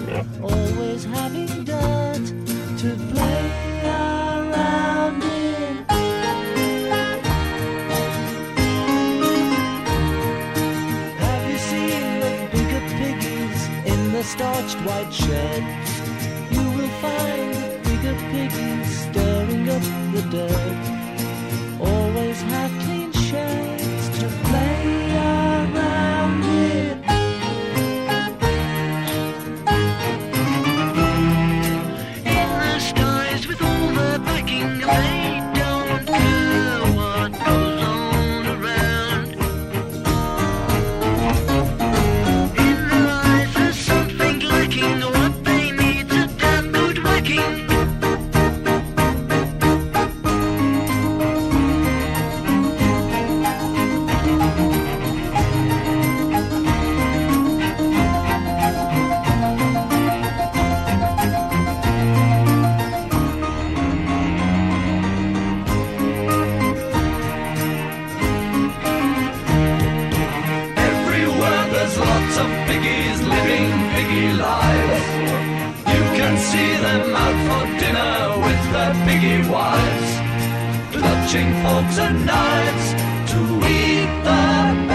always having dirt to play around in. Have you seen the bigger piggies in the starched white sheds? You will find the bigger piggies stirring up the dirt, always have clean sheds to play around in. In the skies with all the backing, they don't care what goes on around. In their eyes there's something lacking, what they need's a damn good whacking. Everywhere there's lots of piggies living piggy lives. You can see them out for dinner with their piggy wives, clutching forks and knives to eat the